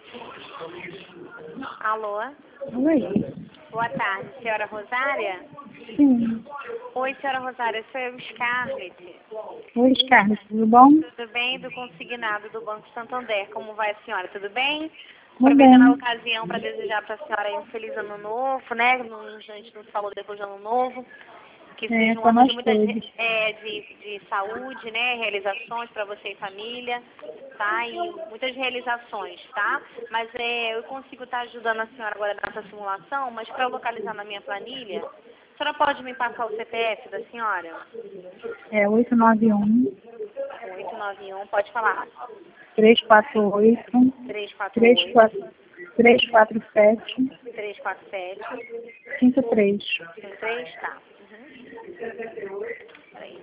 Alô? Oi. Boa tarde, senhora Rosária? Sim. Oi, senhora Rosária, sou eu, Scarlett. Oi, Scarlett, tudo bom? Tudo bem? Do consignado do Banco Santander. Como vai a senhora? Tudo bem? Tudo Aproveitando a bem. ocasião para desejar para a senhora aí um feliz ano novo, né? A gente nos falou depois do ano novo. Que seja um Pra ano de nós muitas todos. de saúde, né? Realizações para você e família, tá? E muitas realizações, tá? Mas eu consigo estar ajudando a senhora agora nessa simulação, mas para localizar na minha planilha, a senhora pode me passar o CPF da senhora? É 891 891, pode falar. 348 348 347 347 53. 53, tá. Peraí.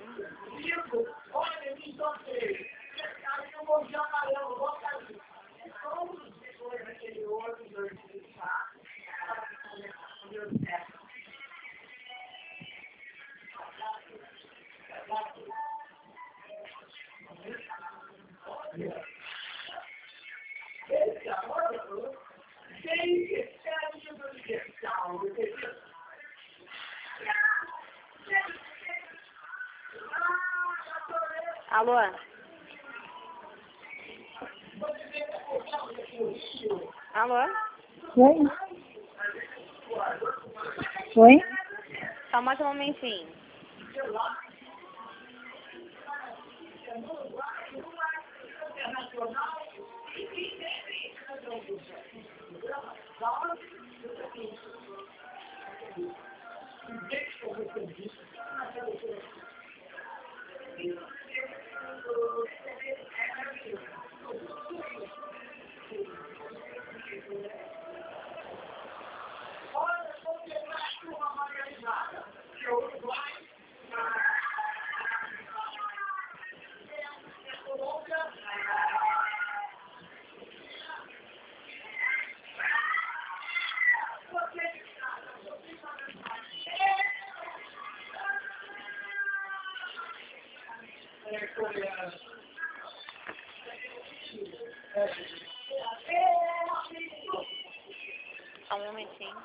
Alô? Alô? Oi? Oi? Só mais um momentinho. Só um momentinho.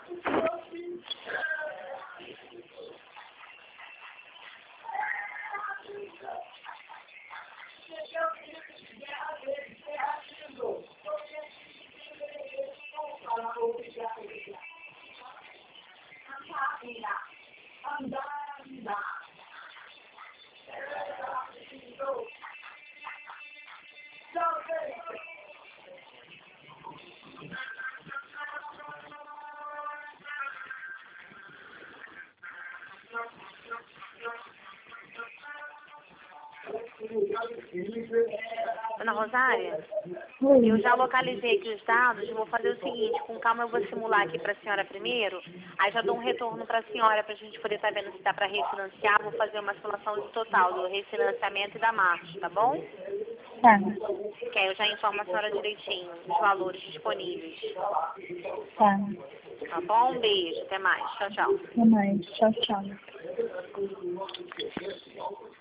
Dona Rosária, eu Oi. já localizei aqui os dados, vou fazer o seguinte, com calma eu vou simular aqui para a senhora primeiro, aí já dou um retorno para a senhora para a gente poder estar vendo se dá para refinanciar, vou fazer uma simulação do total, do refinanciamento e da marcha, tá bom? Tá. Que aí eu já informo a senhora direitinho, os valores disponíveis, Tá. tá bom? Um beijo, até mais, tchau, tchau. Até mais. Tchau, tchau.